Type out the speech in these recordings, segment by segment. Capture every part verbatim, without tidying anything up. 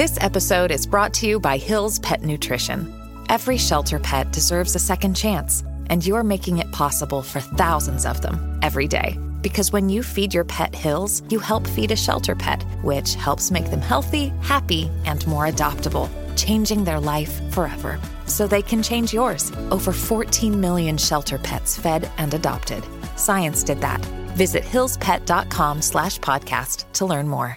This episode is brought to you by Hill's Pet Nutrition. Every shelter pet deserves a second chance, and you're making it possible for thousands of them every day. Because when you feed your pet Hill's, you help feed a shelter pet, which helps make them healthy, happy, and more adoptable, changing their life forever. So they can change yours. Over fourteen million shelter pets fed and adopted. Science did that. Visit hillspet.com slash podcast to learn more.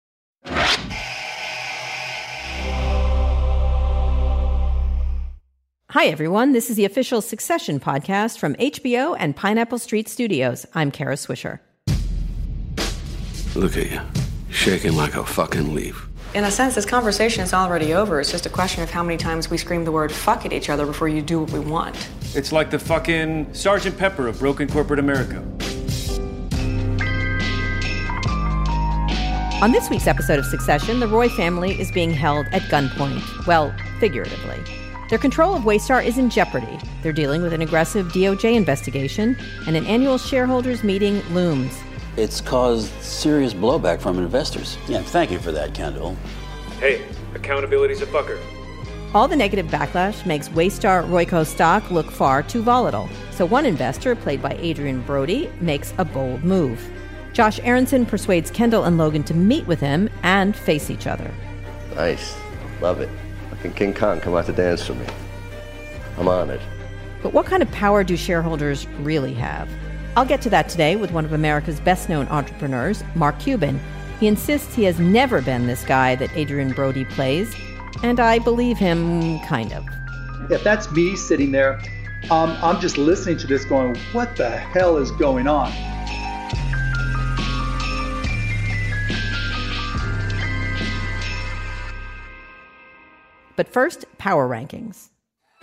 Hi, everyone. This is the official Succession podcast from H B O and Pineapple Street Studios. I'm Kara Swisher. Look at you, shaking like a fucking leaf. In a sense, this conversation is already over. It's just a question of how many times we scream the word fuck at each other before you do what we want. It's like the fucking Sergeant Pepper of broken corporate America. On this week's episode of Succession, the Roy family is being held at gunpoint. Well, figuratively. Their control of Waystar is in jeopardy. They're dealing with an aggressive D O J investigation, and an annual shareholders meeting looms. It's caused serious blowback from investors. Yeah, thank you for that, Kendall. Hey, accountability's a fucker. All the negative backlash makes Waystar Royco stock look far too volatile. So one investor, played by Adrian Brody, makes a bold move. Josh Aronson persuades Kendall and Logan to meet with him and face each other. Nice. Love it. Fucking King Kong come out to dance for me. I'm honored. But what kind of power do shareholders really have? I'll get to that today with one of America's best-known entrepreneurs, Mark Cuban. He insists he has never been this guy that Adrian Brody plays, and I believe him, kind of. If that's me sitting there, um, I'm just listening to this going, what the hell is going on? But first, power rankings.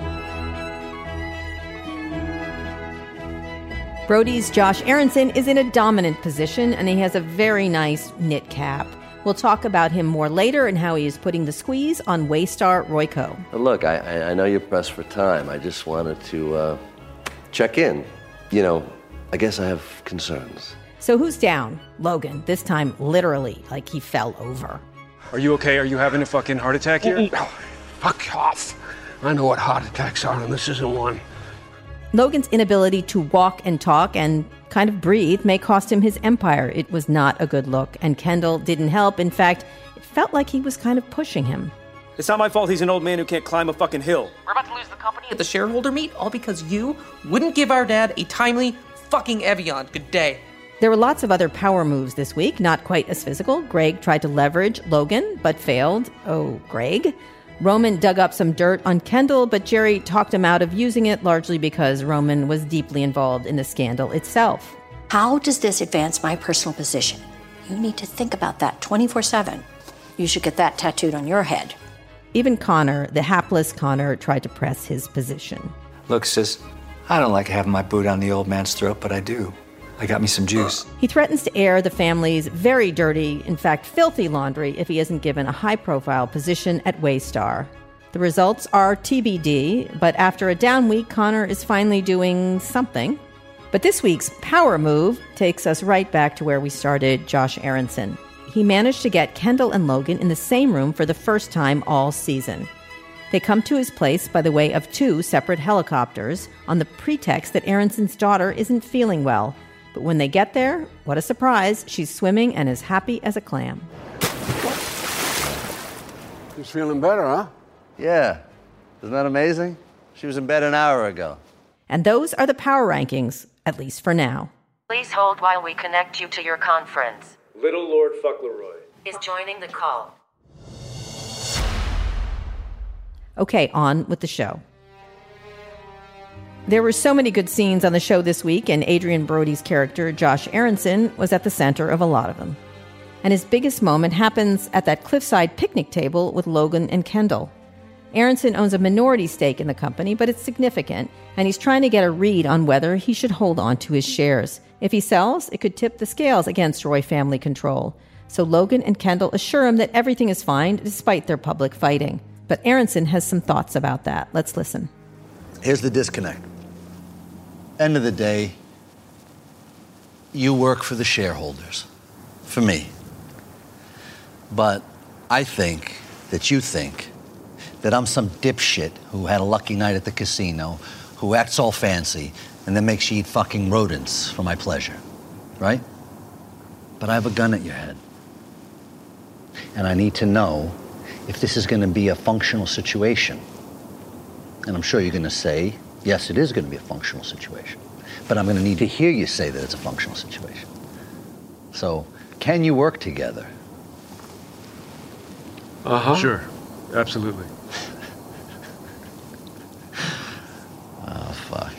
Brody's Josh Aronson is in a dominant position, and he has a very nice knit cap. We'll talk about him more later and how he is putting the squeeze on Waystar Royco. Look, I, I know you're pressed for time. I just wanted to uh, check in. You know, I guess I have concerns. So who's down? Logan, this time literally, like he fell over. Are you okay? Are you having a fucking heart attack here? Fuck off. I know what heart attacks are, and this isn't one. Logan's inability to walk and talk and kind of breathe may cost him his empire. It was not a good look, and Kendall didn't help. In fact, it felt like he was kind of pushing him. It's not my fault he's an old man who can't climb a fucking hill. We're about to lose the company at the shareholder meet, all because you wouldn't give our dad a timely fucking Evian. Good day. There were lots of other power moves this week, not quite as physical. Greg tried to leverage Logan, but failed. Oh, Greg. Roman dug up some dirt on Kendall, but Jerry talked him out of using it, largely because Roman was deeply involved in the scandal itself. How does this advance my personal position? You need to think about that twenty-four seven. You should get that tattooed on your head. Even Connor, the hapless Connor, tried to press his position. Look, sis, I don't like having my boot on the old man's throat, but I do. I got me some juice. He threatens to air the family's very dirty, in fact, filthy laundry if he isn't given a high-profile position at Waystar. The results are T B D, but after a down week, Connor is finally doing something. But this week's power move takes us right back to where we started, Josh Aronson. He managed to get Kendall and Logan in the same room for the first time all season. They come to his place by the way of two separate helicopters on the pretext that Aronson's daughter isn't feeling well. But when they get there, what a surprise, she's swimming and as happy as a clam. She's feeling better, huh? Yeah. Isn't that amazing? She was in bed an hour ago. And those are the power rankings, at least for now. Please hold while we connect you to your conference. Little Lord Fuckleroy is joining the call. Okay, on with the show. There were so many good scenes on the show this week, and Adrian Brody's character, Josh Aronson, was at the center of a lot of them. And his biggest moment happens at that cliffside picnic table with Logan and Kendall. Aronson owns a minority stake in the company, but it's significant, and he's trying to get a read on whether he should hold on to his shares. If he sells, it could tip the scales against Roy family control. So Logan and Kendall assure him that everything is fine despite their public fighting. But Aronson has some thoughts about that. Let's listen. Here's the disconnect. End of the day, you work for the shareholders, for me. But I think that you think that I'm some dipshit who had a lucky night at the casino, who acts all fancy, and then makes you eat fucking rodents for my pleasure, right? But I have a gun at your head. And I need to know if this is going to be a functional situation. And I'm sure you're going to say, yes, it is going to be a functional situation. But I'm going to need to hear you say that it's a functional situation. So, can you work together? Uh-huh. Sure. Absolutely. Oh, fuck.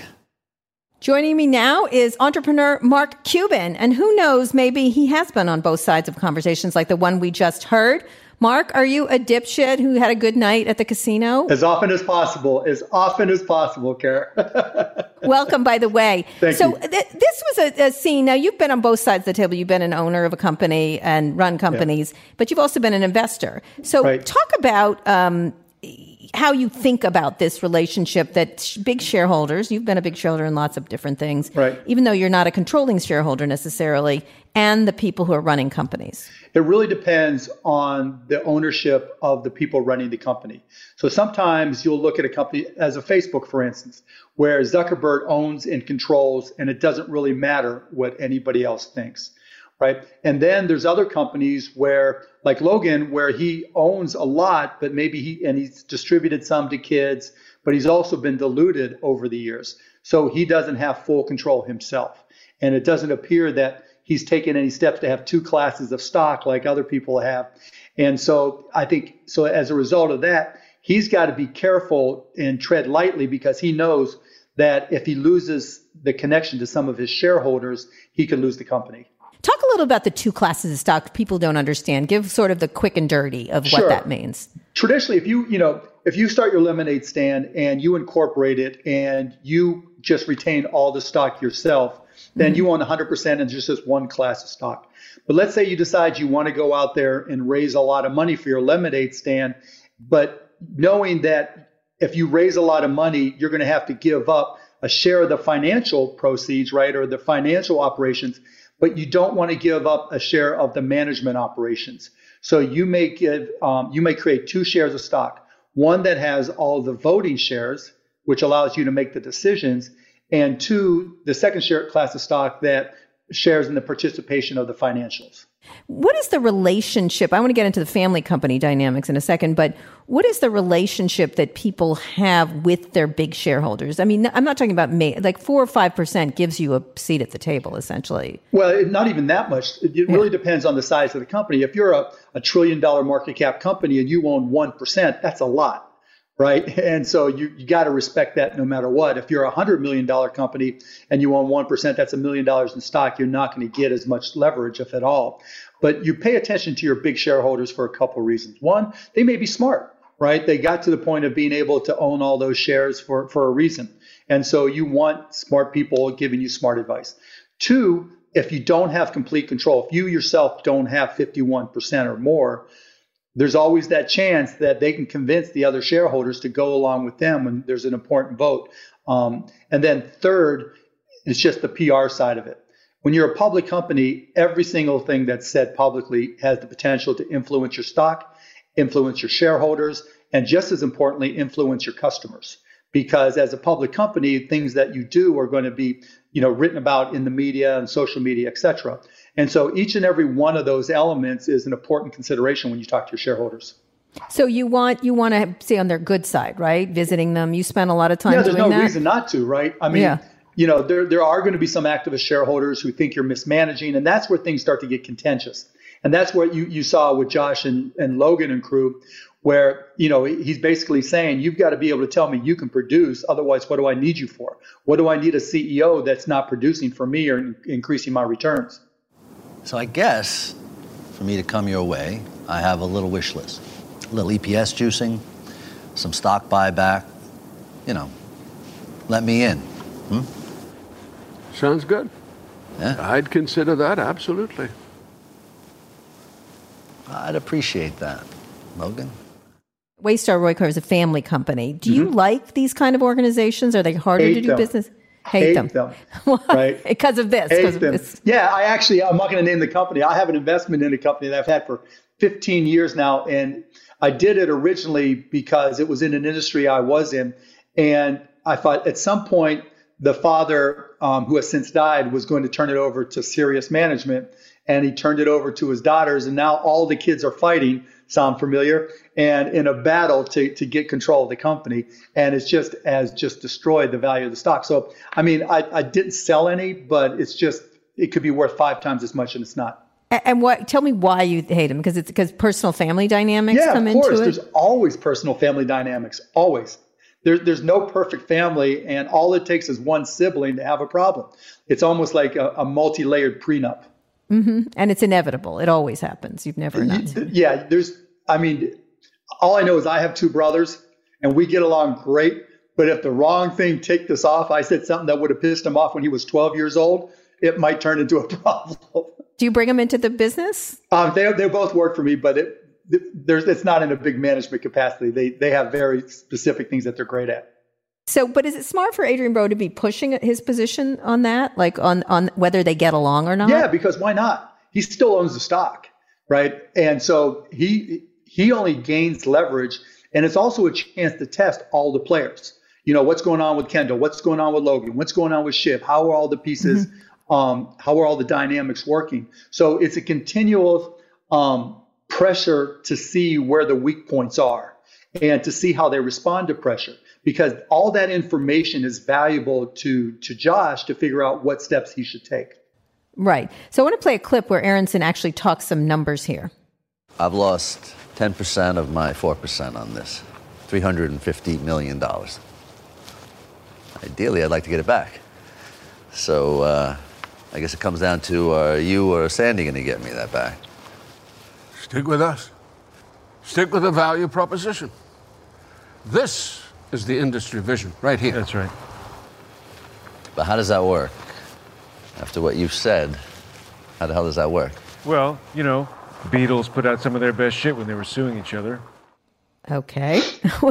Joining me now is entrepreneur Mark Cuban. And who knows, maybe he has been on both sides of conversations like the one we just heard. Mark, are you a dipshit who had a good night at the casino? As often as possible. As often as possible, Kara. Welcome, by the way. Thank so you. Th- this was a, a scene. Now, you've been on both sides of the table. You've been an owner of a company and run companies, yeah. but you've also been an investor. So right. talk about um, how you think about this relationship that sh- big shareholders, you've been a big shareholder in lots of different things, right. even though you're not a controlling shareholder necessarily, and the people who are running companies. It really depends on the ownership of the people running the company. So sometimes you'll look at a company as a Facebook, for instance, where Zuckerberg owns and controls, and it doesn't really matter what anybody else thinks, right? And then there's other companies where, like Logan, where he owns a lot, but maybe he, and he's distributed some to kids, but he's also been diluted over the years. So he doesn't have full control himself. And it doesn't appear that he's taken any steps to have two classes of stock like other people have. And so I think, so as a result of that, he's got to be careful and tread lightly, because he knows that if he loses the connection to some of his shareholders, he could lose the company. Talk a little about the two classes of stock people don't understand. Give sort of the quick and dirty of Sure. what that means. Traditionally, if you, you know, if you start your lemonade stand and you incorporate it and you just retain all the stock yourself, then you own one hundred percent and just this one class of stock. But let's say you decide you want to go out there and raise a lot of money for your lemonade stand, but knowing that if you raise a lot of money, you're going to have to give up a share of the financial proceeds, right, or the financial operations, but you don't want to give up a share of the management operations. So you may give, um, you may create two shares of stock, one that has all the voting shares, which allows you to make the decisions, and two, the second share class of stock that shares in the participation of the financials. What is the relationship? I want to get into the family company dynamics in a second, but what is the relationship that people have with their big shareholders? I mean, I'm not talking about me, like four or five percent gives you a seat at the table, essentially. Well, not even that much. It really yeah. depends on the size of the company. If you're a, a trillion dollar market cap company and you own one percent, that's a lot. Right. And so you, you got to respect that no matter what. If you're a hundred million dollar company and you own one percent, that's a million dollars in stock. You're not going to get as much leverage, if at all. But you pay attention to your big shareholders for a couple of reasons. One, they may be smart, right? They got to the point of being able to own all those shares for, for a reason. And so you want smart people giving you smart advice. Two, if you don't have complete control, if you yourself don't have fifty-one percent or more, there's always that chance that they can convince the other shareholders to go along with them when there's an important vote. Um, and then third is just the P R side of it. When you're a public company, every single thing that's said publicly has the potential to influence your stock, influence your shareholders, and just as importantly, influence your customers. Because as a public company, things that you do are going to be, you know, written about in the media and social media, et cetera. And so each and every one of those elements is an important consideration when you talk to your shareholders. So you want you want to stay on their good side, right? Visiting them. You spend a lot of time yeah, doing that. There's no reason not to, right? I mean, yeah. you know, there there are going to be some activist shareholders who think you're mismanaging, and that's where things start to get contentious. And that's what you, you saw with Josh and, and Logan and crew, where, you know, he's basically saying, you've got to be able to tell me you can produce. Otherwise, what do I need you for? What do I need a C E O that's not producing for me or in, increasing my returns? So I guess for me to come your way, I have a little wish list. A little E P S juicing, some stock buyback, you know, let me in. Hmm? Sounds good. Yeah. I'd consider that, absolutely. I'd appreciate that. Logan? Waystar Roycar is a family company. Do you Mm-hmm. like these kind of organizations? Are they harder Hate to do them. business? Hate, Hate them. them. Why? Right. Because of this. Hate Because of them. this. Yeah, I actually, I'm not going to name the company. I have an investment in a company that I've had for fifteen years now. And I did it originally because it was in an industry I was in. And I thought at some point, the father, um, who has since died, was going to turn it over to Sirius Management. And he turned it over to his daughters. And now all the kids are fighting, sound familiar, and in a battle to, to get control of the company. And it's just has just destroyed the value of the stock. So, I mean, I, I didn't sell any, but it's just, it could be worth five times as much, and it's not. And what? Tell me why you hate him. Because it's because personal family dynamics yeah, come of course. into it? There's always personal family dynamics, always. There, there's no perfect family, and all it takes is one sibling to have a problem. It's almost like a, a multi-layered prenup. Mm-hmm. And it's inevitable. It always happens. You've never not. Yeah, there's, I mean, all I know is I have two brothers, and we get along great. But if the wrong thing ticked us off, I said something that would have pissed him off when he was twelve years old, it might turn into a problem. Do you bring them into the business? Um, they they both work for me, but it there's it's not in a big management capacity. They they have very specific things that they're great at. So, but is it smart for Adrian Bro to be pushing his position on that, like on on whether they get along or not? Yeah, because why not? He still owns the stock, right? And so he he only gains leverage, and it's also a chance to test all the players. You know, what's going on with Kendall? What's going on with Logan? What's going on with Shiv? How are all the pieces? Mm-hmm. Um, how are all the dynamics working? So it's a continual um, pressure to see where the weak points are and to see how they respond to pressure, because all that information is valuable to, to Josh to figure out what steps he should take. Right. So I want to play a clip where Aronson actually talks some numbers here. I've lost ten percent of my four percent on this, three hundred fifty million dollars. Ideally, I'd like to get it back. So, uh, I guess it comes down to, are uh, you or Sandy going to get me that back? Stick with us. Stick with the value proposition. This is the industry vision right here. That's right. But how does that work? After what you've said, how the hell does that work? Well, you know, Beatles put out some of their best shit when they were suing each other. Okay.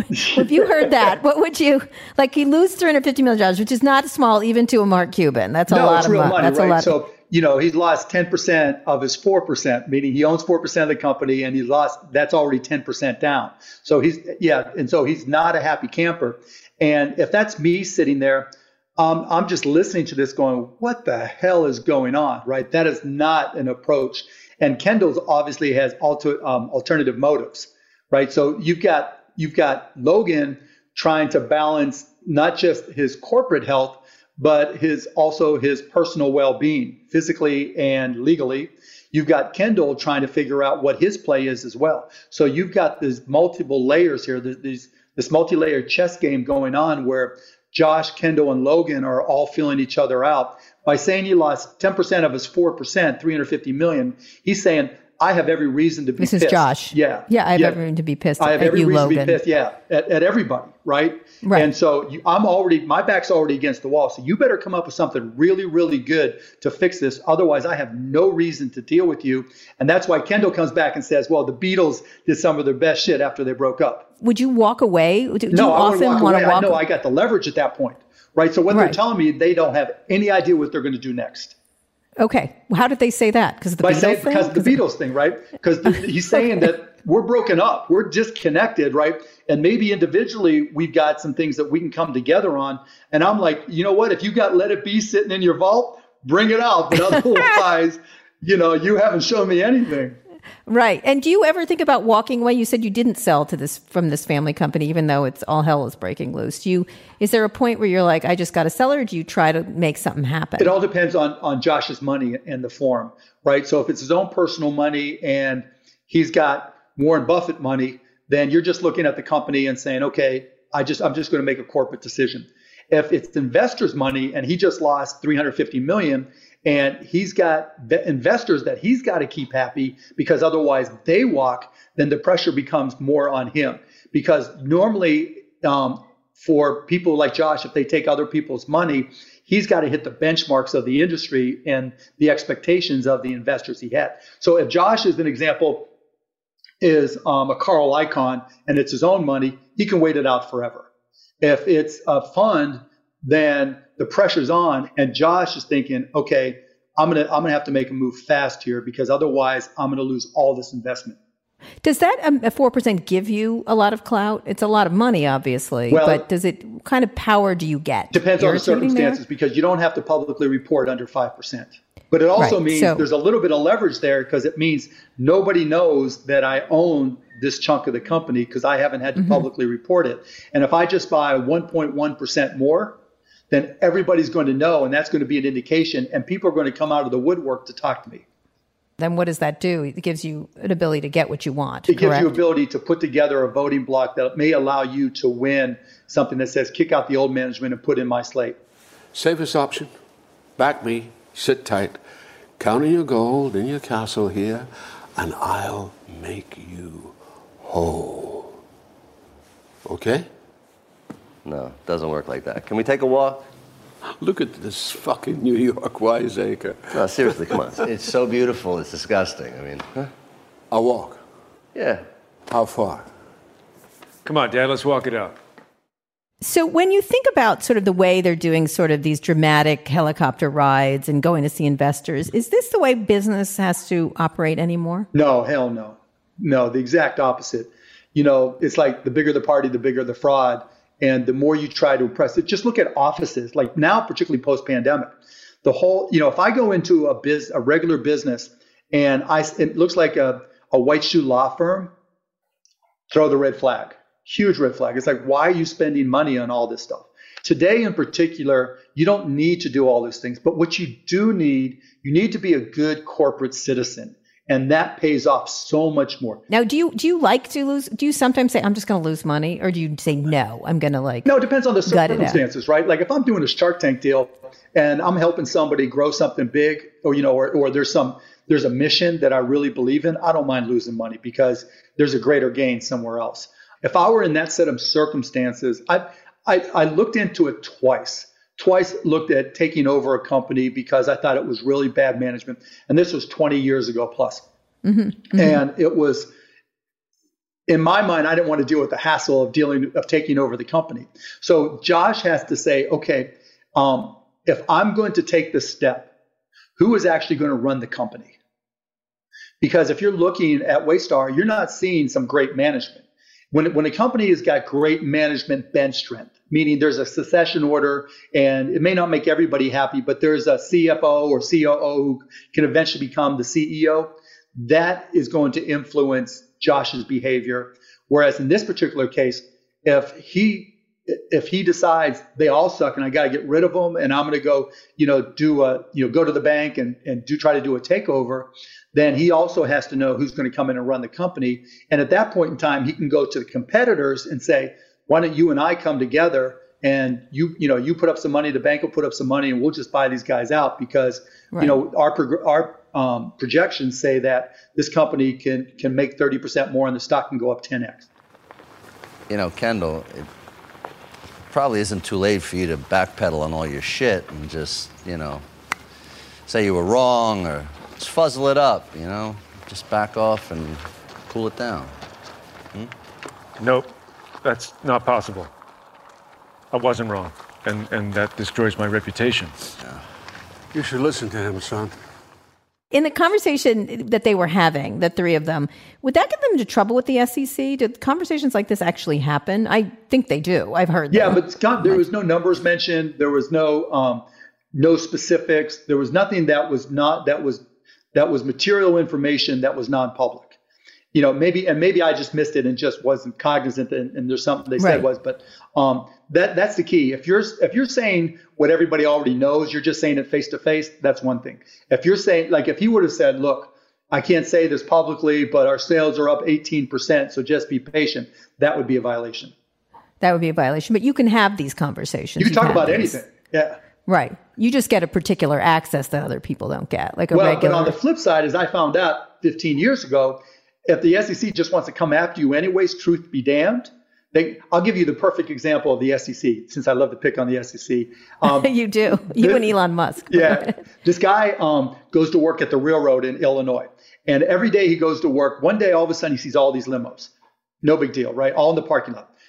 If you heard that, what would you, like he loses three hundred fifty million dollars, which is not small even to a Mark Cuban. That's a no, lot it's of real mo- money. That's right? a lot. So, you know, he's lost ten percent of his four percent, meaning he owns four percent of the company and he's lost, that's already ten percent down. So he's, yeah. And so he's not a happy camper. And if that's me sitting there, um, I'm just listening to this going, what the hell is going on? Right. That is not an approach. And Kendall's obviously has alter, um, alternative motives, right? So you've got, You've got Logan trying to balance not just his corporate health, but his also his personal well-being, physically and legally. You've got Kendall trying to figure out what his play is as well. So you've got these multiple layers here, these, this multi-layered chess game going on where Josh, Kendall, and Logan are all feeling each other out. By saying he lost ten percent of his four percent, three hundred fifty million dollars, he's saying, I have every reason to be this pissed. This is Josh. Yeah. Yeah, I have yeah. every reason to be pissed I have at every you, reason Logan. to be pissed, yeah, at, at everybody, right? Right. And so you, I'm already, my back's already against the wall. So you better come up with something really, really good to fix this. Otherwise, I have no reason to deal with you. And that's why Kendall comes back and says, well, the Beatles did some of their best shit after they broke up. Would you walk away? Do, do no, you I often walk want away. to walk I know I got the leverage at that point, right? So what right. they're telling me, they don't have any idea what they're going to do next. Okay. Well, how did they say that? Because the By Beatles saying, thing? Because the Beatles thing, right? Because he's saying that we're broken up. We're disconnected, right? And maybe individually we've got some things that we can come together on. And I'm like, you know what? If you got Let It Be sitting in your vault, bring it out. But otherwise, you know, you haven't shown me anything. Right. And do you ever think about walking away? You said you didn't sell to this from this family company, even though it's all hell is breaking loose. Do you, is there a point where you're like, I just got to sell, or do you try to make something happen? It all depends on, on Josh's money and the form, right? So if it's his own personal money and he's got Warren Buffett money, then you're just looking at the company and saying, okay, I just, I'm just going to make a corporate decision. If it's investors' money and he just lost three hundred fifty million dollars, and he's got investors that he's got to keep happy because otherwise they walk, then the pressure becomes more on him. Because normally um, for people like Josh, if they take other people's money, he's got to hit the benchmarks of the industry and the expectations of the investors he had. So if Josh, as an example, is um, a Carl Icahn and it's his own money, he can wait it out forever. If it's a fund, then the pressure's on, and Josh is thinking, okay, I'm gonna I'm gonna have to make a move fast here because otherwise I'm gonna lose all this investment. Does that um, four percent give you a lot of clout? It's a lot of money, obviously, well, but does it, what kind of power do you get? Depends on the circumstances, there? Because you don't have to publicly report under five percent. But it also right, means so, there's a little bit of leverage there because it means nobody knows that I own this chunk of the company because I haven't had to mm-hmm. publicly report it. And if I just buy one point one percent more, then everybody's going to know, and that's going to be an indication, and people are going to come out of the woodwork to talk to me. Then what does that do? It gives you an ability to get what you want, It correct? gives you ability to put together a voting block that may allow you to win something that says, kick out the old management and put in my slate. Safest option, back me, sit tight, count in your gold in your castle here, and I'll make you whole. Okay? No, it doesn't work like that. Can we take a walk? Look at this fucking New York wiseacre. No, seriously, come on. It's so beautiful, it's disgusting. I mean, huh? I'll walk. Yeah. How far? Come on, Dad, let's walk it out. So when you think about sort of the way they're doing sort of these dramatic helicopter rides and going to see investors, is this the way business has to operate anymore? No, hell no. No, the exact opposite. You know, it's like the bigger the party, the bigger the fraud. And the more you try to impress it, just look at offices, like now, particularly post-pandemic. The whole, you know, if I go into a biz, a regular business and I, it looks like a, a white shoe law firm, throw the red flag, huge red flag. It's like, why are you spending money on all this stuff? Today in particular, you don't need to do all those things. But what you do need, you need to be a good corporate citizen. And that pays off so much more. Now, do you do you like to lose? Do you sometimes say, I'm just going to lose money? Or do you say, no, I'm going to like No, it depends on the circumstances, right? Like if I'm doing a Shark Tank deal and I'm helping somebody grow something big, or, you know, or, or there's some there's a mission that I really believe in, I don't mind losing money because there's a greater gain somewhere else. If I were in that set of circumstances, I I, I looked into it twice. Twice looked at taking over a company because I thought it was really bad management. And this was twenty years ago plus. Mm-hmm, mm-hmm. And it was, in my mind, I didn't want to deal with the hassle of dealing, of taking over the company. So Josh has to say, okay, um, if I'm going to take this step, who is actually going to run the company? Because if you're looking at Waystar, you're not seeing some great management. When, when a company has got great management bench strength, meaning there's a succession order and it may not make everybody happy, but there's a C F O or C O O who can eventually become the C E O, that is going to influence Josh's behavior. Whereas in this particular case, if he if he decides they all suck and I got to get rid of them and I'm going to go, you know, do a, you know, go to the bank and, and do try to do a takeover, then he also has to know who's going to come in and run the company. And at that point in time, he can go to the competitors and say, why don't you and I come together and you, you know, you put up some money, the bank will put up some money and we'll just buy these guys out because, right. you know, our, our um, projections say that this company can, can make thirty percent more and the stock can go up ten X. You know, Kendall, it probably isn't too late for you to backpedal on all your shit and just, you know, say you were wrong or just fuzzle it up, you know? Just back off and cool it down. Hmm? Nope, that's not possible. I wasn't wrong, and, and that destroys my reputation. Yeah. You should listen to him, son. In the conversation that they were having, the three of them, would that get them into trouble with the S E C? Did conversations like this actually happen? I think they do. I've heard Yeah, them. but Scott, there was no numbers mentioned. There was no um, no specifics. There was nothing that was not that was that was material information that was non-public. You know, maybe and maybe I just missed it and just wasn't cognizant. And, and there's something they said Right. was, but um, that that's the key. If you're if you're saying what everybody already knows, you're just saying it face to face. That's one thing. If you're saying like if he would have said, look, I can't say this publicly, but our sales are up eighteen percent, so just be patient. That would be a violation. That would be a violation. But you can have these conversations. You can You've talk had about these. anything. Yeah. Right. You just get a particular access that other people don't get, like a well, regular. but on the flip side, as I found out fifteen years ago, if the S E C just wants to come after you anyways, truth be damned, they, I'll give you the perfect example of the S E C, since I love to pick on the S E C. Um, you do. You this, and Elon Musk. yeah. This guy um, goes to work at the railroad in Illinois. And every day he goes to work, one day all of a sudden he sees all these limos. No big deal, right? All in the parking lot.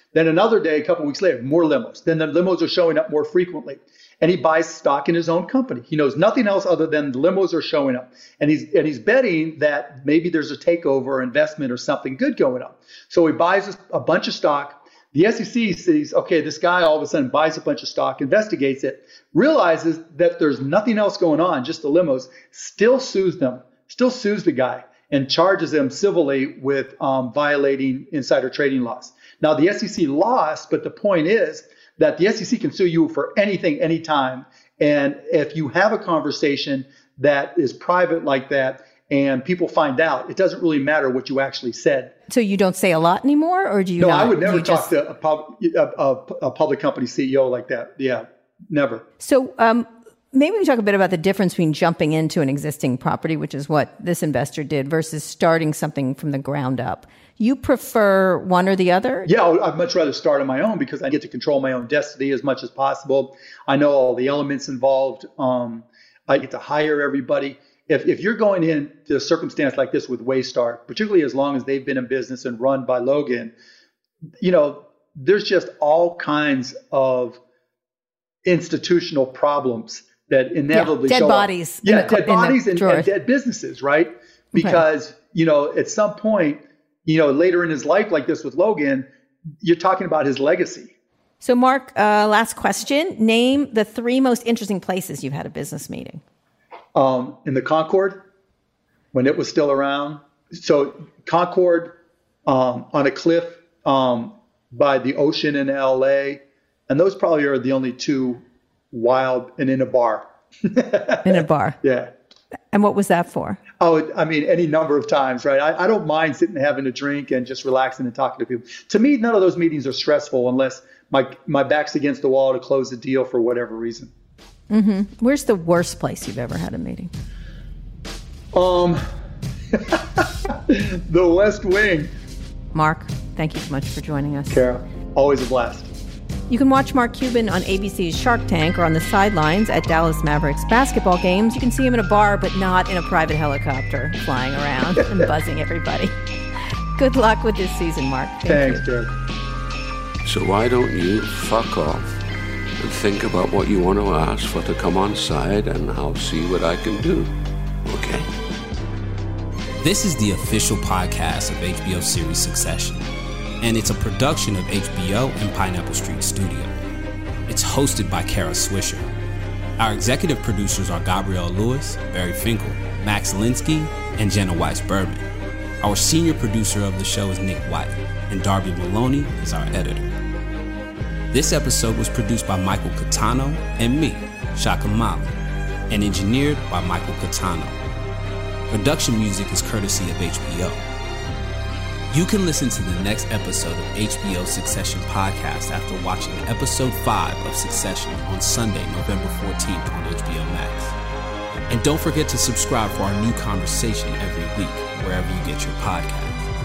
Then another day, a couple weeks later, more limos. Then the limos are showing up more frequently. And he buys stock in his own company. He knows nothing else other than the limos are showing up. And he's and he's betting that maybe there's a takeover or investment or something good going on. So he buys a, a bunch of stock. The S E C sees, okay, this guy all of a sudden buys a bunch of stock, investigates it, realizes that there's nothing else going on, just the limos, still sues them, still sues the guy, and charges them civilly with um, violating insider trading laws. Now, the S E C lost, but the point is that the S E C can sue you for anything, anytime. And if you have a conversation that is private like that and people find out, it doesn't really matter what you actually said. So you don't say a lot anymore, or do you No, not? I would never You talk just- to a, pub, a, a, a public company C E O like that. Yeah, never. So um, maybe we can talk a bit about the difference between jumping into an existing property, which is what this investor did, versus starting something from the ground up. You prefer one or the other? Yeah, I'd much rather start on my own because I get to control my own destiny as much as possible. I know all the elements involved. Um, I get to hire everybody. If if you're going into a circumstance like this with Waystar, particularly as long as they've been in business and run by Logan, you know, there's just all kinds of institutional problems that inevitably yeah, dead show bodies. up. Yeah, in the, dead bodies in and, the and dead businesses, right? Because, okay. you know, at some point, you know, later in his life like this with Logan, you're talking about his legacy. So, Mark, uh, last question. Name the three most interesting places you've had a business meeting. Um, in the Concord, when it was still around. So Concord, um, on a cliff um, by the ocean in L A. And those probably are the only two wild, and in a bar. In a bar. Yeah. And what was that for? Oh, I mean, any number of times, right? I, I don't mind sitting and having a drink and just relaxing and talking to people. To me, none of those meetings are stressful unless my my back's against the wall to close the deal for whatever reason. Mm-hmm. Where's the worst place you've ever had a meeting? Um, the West Wing. Mark, thank you so much for joining us. Kara, always a blast. You can watch Mark Cuban on A B C's Shark Tank or on the sidelines at Dallas Mavericks basketball games. You can see him in a bar, but not in a private helicopter flying around and buzzing everybody. Good luck with this season, Mark. Thank Thanks, Jared. So why don't you fuck off and think about what you want to ask for to come on side, and I'll see what I can do. Okay? This is the official podcast of H B O series Succession, and it's a production of H B O and Pineapple Street Studio. It's hosted by Kara Swisher. Our executive producers are Gabrielle Lewis, Barry Finkel, Max Linsky, and Jenna Weiss-Berman. Our senior producer of the show is Nick White, and Darby Maloney is our editor. This episode was produced by Michael Catano and me, Shaka Mali, and engineered by Michael Catano. Production music is courtesy of H B O. You can listen to the next episode of H B O Succession podcast after watching episode five of Succession on Sunday, November fourteenth on H B O Max. And don't forget to subscribe for our new conversation every week, wherever you get your podcasts.